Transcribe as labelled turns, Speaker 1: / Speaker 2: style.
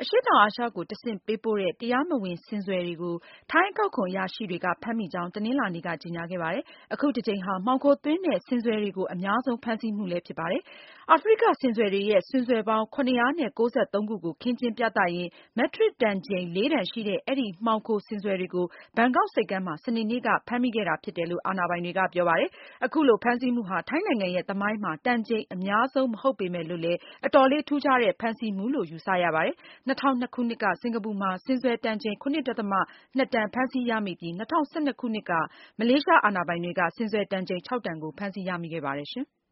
Speaker 1: အရှေ့တောင်အာရှကိုတဆင့်ပေးပို့တဲ့ တရားမဝင်ဆင်စွယ်တွေကို ထိုင်းအကောက်ခွန်အရာရှိတွေကဖမ်းမိကြောင်း တနင်္လာနေ့က ကြေညာခဲ့ပါတယ်။ အခုတကြိမ်ဟာ မှောင်ခိုသွင်းတဲ့ဆင်စွယ်တွေကို အများဆုံးဖမ်းဆီးမှုလည်းဖြစ်ပါတယ်။ အာဖရိကဆင်စွယ်တွေရဲ့ ဆွင်စွယ်ပေါင်း ၇၉၃ ခုကို ခင်းကျင်းပြသရင်း မက်ထရစ်တန်ချိန် ၄ တန်ရှိတဲ့ အဲဒီမှောင်ခိုဆင်စွယ်တွေကို ဘန်ကောက်ဆိပ်ကမ်းမှာ စနေနေ့က ဖမ်းမိခဲ့တာဖြစ်တယ်လို့ အာဏာပိုင်တွေကပြောပါတယ်။ အခုလိုဖမ်းဆီးမှုဟာ ထိုင်းနိုင်ငံရဲ့သမိုင်းမှာ တန်ချိန်အများဆုံးမဟုတ်ပေမဲ့လို့လည်း အတော်လေးထူးခြားတဲ့ဖမ်းဆီးမှုလို့ ယူဆရပါတယ်။ ၂၀၀၂ ခုနှစ်က စင်္ကာပူမှာ ဆင်စွယ်တန်ချိန် ၇.၂ တန်ဖမ်းဆီးရမိပြီး ၂၀၁၂ ခုနှစ်က မလေးရှားအာဏာပိုင်တွေက ဆင်စွယ်တန်ချိန် ၆ တန်ကို ဖမ်းဆီးရမိခဲ့ပါတယ်ရှင်။